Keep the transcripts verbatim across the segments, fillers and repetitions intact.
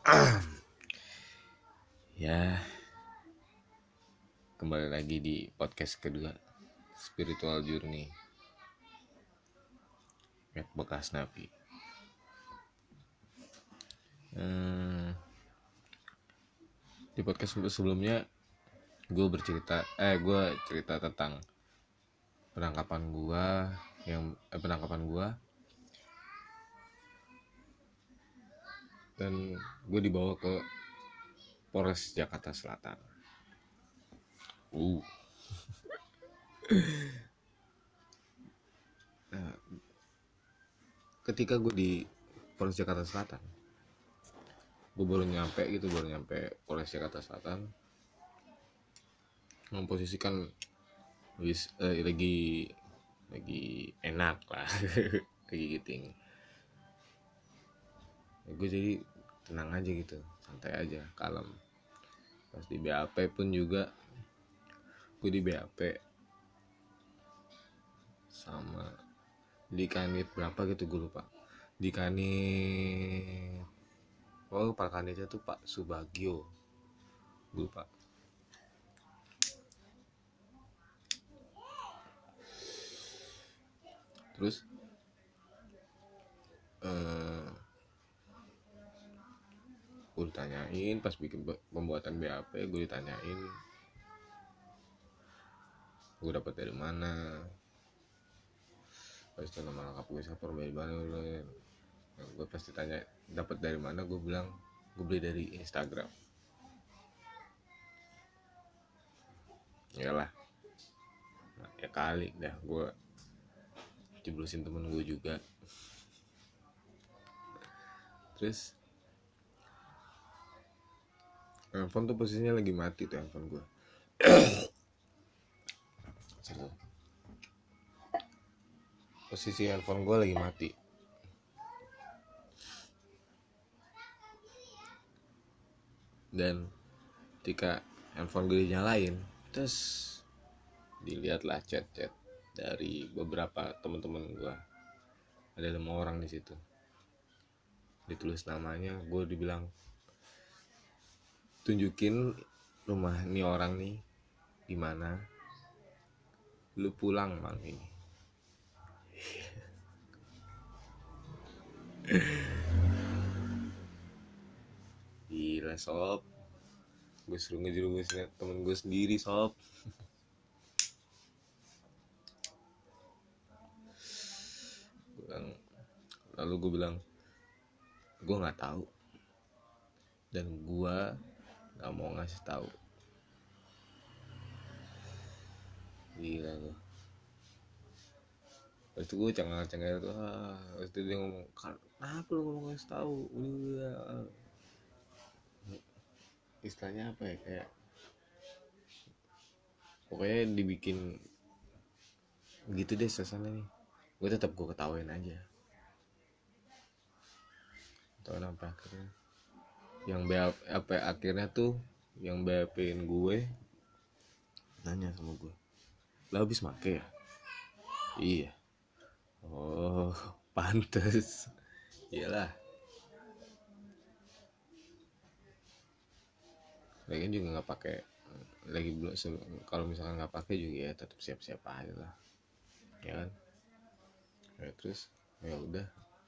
Ya, kembali lagi di podcast kedua, Spiritual Journey at Bekas Napi. hmm, Di podcast sebelumnya gue bercerita eh gue cerita tentang penangkapan gue yang eh, penangkapan gue dan gue dibawa ke Polres Jakarta Selatan. uh nah, ketika gue di Polres Jakarta Selatan, gue baru nyampe gitu baru nyampe Polres Jakarta Selatan, memposisikan wis eh, lagi lagi enak lah lagi giting. Ya, gue jadi tenang aja gitu, santai aja, kalem. Pas di B A P pun juga, gue di B A P sama di kanit berapa gitu, gue lupa. Di kanit, oh pak kanitnya tuh Pak Subagio, gue lupa. Terus eh, gue ditanyain pas bikin pembuatan B A P, gue ditanyain gue dapat dari mana, pas itu nama lengkap gue siapa, dari mana. Nah, gue pasti tanya dapat dari mana, gue bilang gue beli dari Instagram. Yalah, nah, ya kali dah gue jeblosin temen gue juga. Terus handphone tuh posisinya lagi mati tuh handphone gue. Posisi handphone gue lagi mati. Dan ketika handphone gue dinyalain, terus dilihatlah chat-chat dari beberapa teman-teman gue. Ada lima orang di situ. Ditulis namanya, gue dibilang tunjukin rumah nih orang nih di mana, lu pulang malam ini. Gila sob, gue suruh ngejerumusin temen gue sendiri sob. Lalu gue bilang gue nggak tahu dan gue nggak mau ngasih tahu. Gila lu. Terus itu gue cengar-cengar tuh, ah, terus itu dia ngomong, kenapa lu ngomong ngasih tahu? Udah, istilahnya apa ya, kayak pokoknya dibikin gitu deh suasana nih. Gue tetap gue ketawain aja. Ketawain apa akhirnya? Yang B A P, apa akhirnya tuh yang B A P-in gue nanya sama gue, lah habis make ya? Iya. Oh, pantes. Iyalah. Lagian juga nggak pakai, lagi belum, kalau misalkan nggak pakai juga ya tetap siap-siap aja lah, ya kan? Ya, terus ya udah,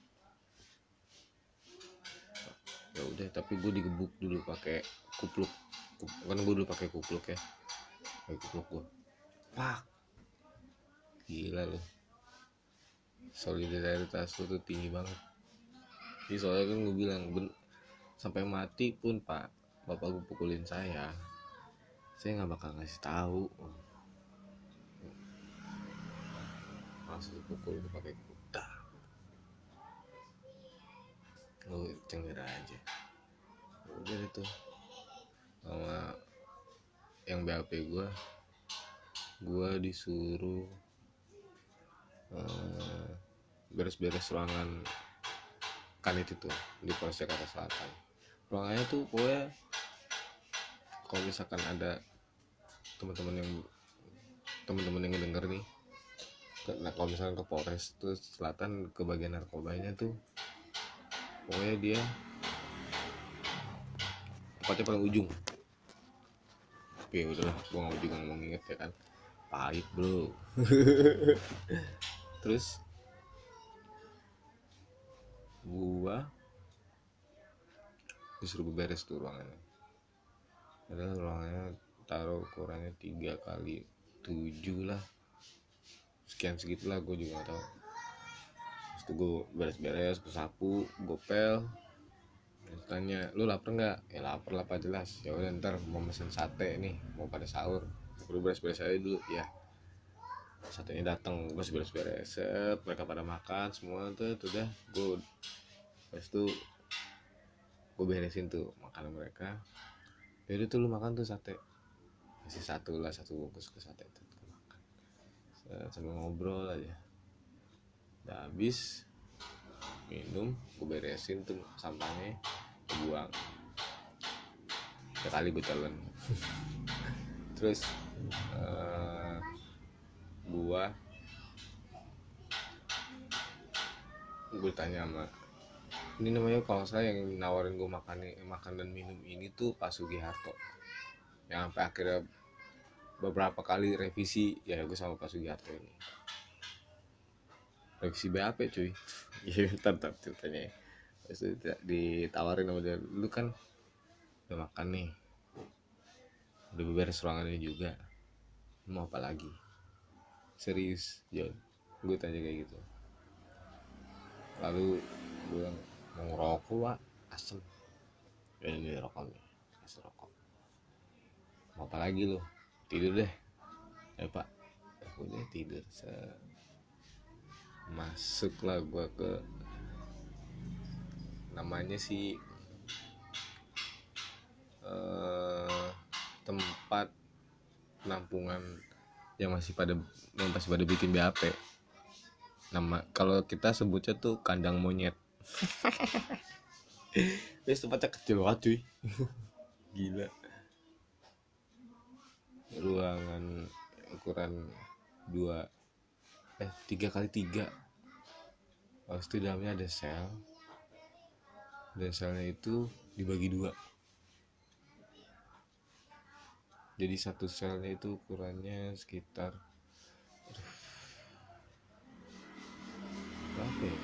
ya udah tapi gue digebuk dulu pakai kupluk, kan gue dulu pakai kupluk ya, pakai kupluk gue, pak, gila loh, solidaritas lu tuh tinggi banget. Jadi soalnya kan gue bilang ben- sampai mati pun pak bapak gue pukulin saya, saya nggak bakal ngasih tahu. Langsung pukul gue pakai kuda, lu cengir aja. Udah itu sama yang B A P gue, gue disuruh uh, beres-beres ruangan kanit itu di Polres Jakarta Selatan. Ruangannya tuh pokoknya kalau misalkan ada teman-teman yang teman-teman yang denger nih, nah kalau misalkan ke Polres tuh Selatan ke bagian narkobanya tuh, pokoknya dia tempatnya paling ujung. Oke udahlah, gue nggak juga mau nginget ya kan, pahit bro. Terus gua disuruh beres tuh ruangannya. Adalah ruangannya taruh ukurannya tiga kali tujuh lah, sekian segitulah, gue juga nggak tahu. Terus tuh gue beres-beres, gue sapu, gue pel. Terus tanya, lu lapar nggak? Ya lapar lah, apa jelas. Ya udah ntar mau pesen sate nih, mau pada sahur. Perlu beres-beres aja dulu ya. Satenya datang, gue beres-beres, set, mereka pada makan semua tuh, tuh udah gue. Terus tuh gue beresin tuh makanan mereka. Jadi tuh lu makan tuh sate, masih satu lah, satu bungkus ke sate itu gue makan. Set, sambil ngobrol aja. Udah habis minum, gue beresin tuh sampahnya, gue buang. Sekali gue telan. Terus uh, gua gue tanya sama ini namanya kalau saya yang nawarin gue makan makan dan minum ini tuh Pak Sugiharto, yang sampai akhirnya beberapa kali revisi ya gue sama Pak Sugiharto ini. Revisi B A P cuy. Iya tetap ceritanya. Terus ditawarin sama dia, lu kan udah makan nih, udah beres ruangan ini juga, mau apa lagi? Serius John, gue tanya kayak gitu. Lalu gue mau ngerokok lah, asem. Ya ini rokok nih, asem rokok. Mau apa lagi lo? Tidur deh. Ya pak, udah tidur. Se- Masuklah gue ke namanya sih eh, tempat penampungan yang masih pada yang masih pada bikin B A P. Nama kalau kita sebutnya tuh kandang monyet. Ini tempatnya kecil banget cuy. Gila. Ruangan ukuran dua eh tiga kali tiga. Habis itu dalamnya ada sel, dan selnya itu dibagi dua. Jadi satu selnya itu ukurannya sekitar berapa ya?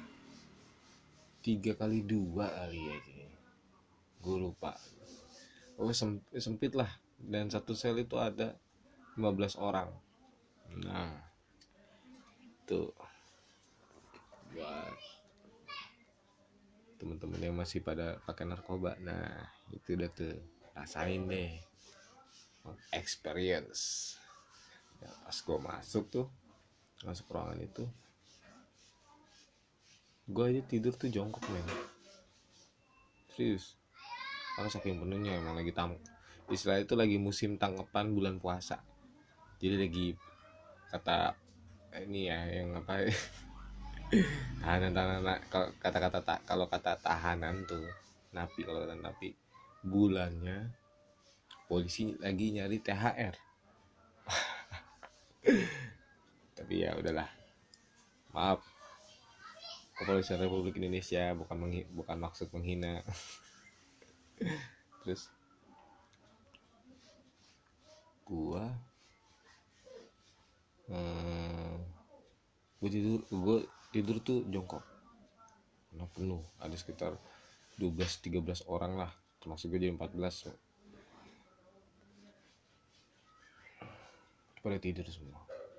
Tiga kali dua kali ya, gue lupa. Oh sempit lah, dan satu sel itu ada lima belas orang. Nah tuh buat temen-temen yang masih pada pakai narkoba, nah itu udah tuh rasain deh experience ya. Pas gue masuk tuh masuk ruangan itu, gue aja tidur tuh jongkok men, serius. Karena saking penuhnya, emang lagi tamu istilah itu lagi musim tangkapan bulan puasa, jadi lagi kata ini ya yang apa tahanan tahanan kata-kata tak kalau kata tahanan tuh napi, kalau kata napi bulannya polisi lagi nyari T H R. Tapi ya udahlah, maaf Kepolisian Republik Indonesia, bukan menghi- bukan maksud menghina. Terus gua hmm, gua tidur gua tidur tuh jongkok, nah penuh, ada sekitar dua belas tiga belas orang lah, termasuk gue jadi empat belas. So. Pada tidur semua,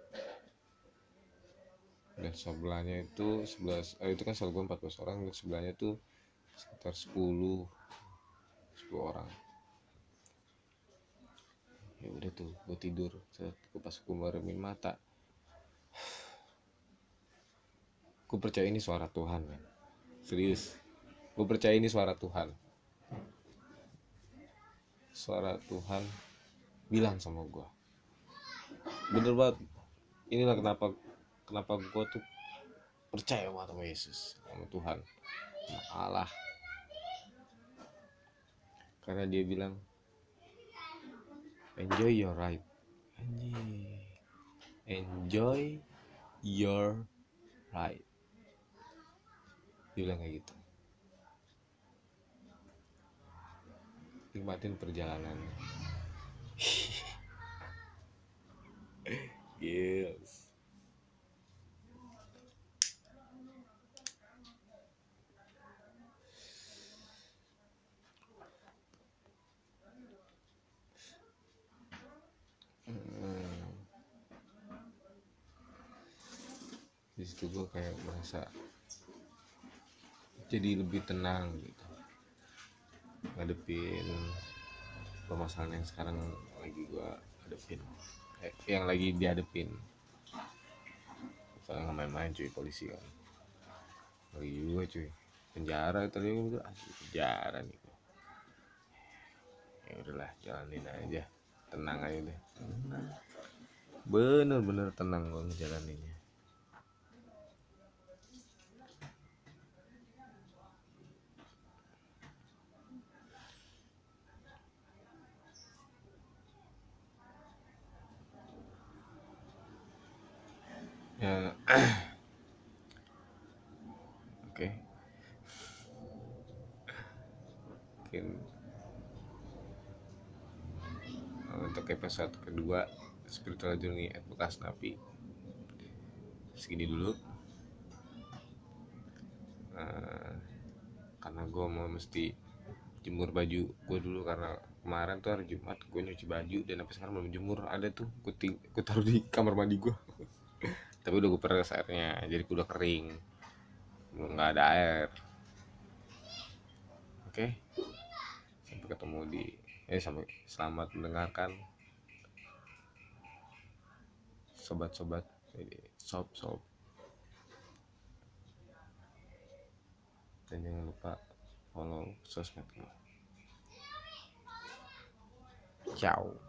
dan sebelahnya itu sebelas eh, itu kan sel gue empat belas orang, dan sebelahnya tuh sekitar sepuluh orang. Ya udah tuh gue tidur, pas gue meremin mata, gue percaya ini suara Tuhan kan, serius. Gue percaya ini suara Tuhan. Suara Tuhan bilang sama gue, bener banget. Inilah kenapa kenapa gue tuh percaya banget sama Yesus, sama Tuhan, sama Allah. Karena dia bilang enjoy your ride. Anjir. Enjoy your ride. Dia bilang kayak gitu. nikmatin perjalanan. Yes. Hmm. Di situ gue kayak merasa jadi lebih tenang gitu ngadepin permasalahan yang sekarang lagi gue hadepin, eh, yang lagi dihadepin. Soalnya nggak main-main cuy, polisi kan lagi juga cuy, penjara tadi gue bilang asli penjara nih. Ya udahlah, jalanin aja, tenang aja deh, bener-bener tenang gue ngejalaninnya. Ya. Oke, mungkin untuk episode kedua Spiritual Journey at Bekas Napi segini dulu. uh, karena gue mau mesti jemur baju gue dulu, karena kemarin tuh hari Jumat gue nyuci baju dan sampai sekarang belum jemur. Ada tuh gue, ting- gue taruh di kamar mandi gue. Tapi udah gue peres airnya, jadi udah kering, belum nggak ada air. Oke, sampai ketemu di eh sampai selamat mendengarkan sobat-sobat, jadi sob-sob, dan jangan lupa follow sosmed gue. Ciao.